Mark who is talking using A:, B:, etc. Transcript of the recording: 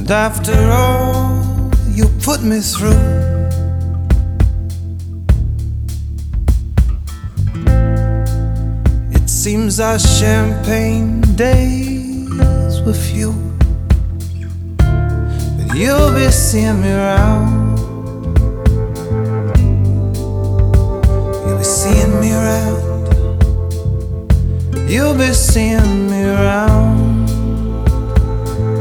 A: After all you put me through, it seems our champagne days were few, but you'll be seeing me around. You'll be seeing me around. You'll be seeing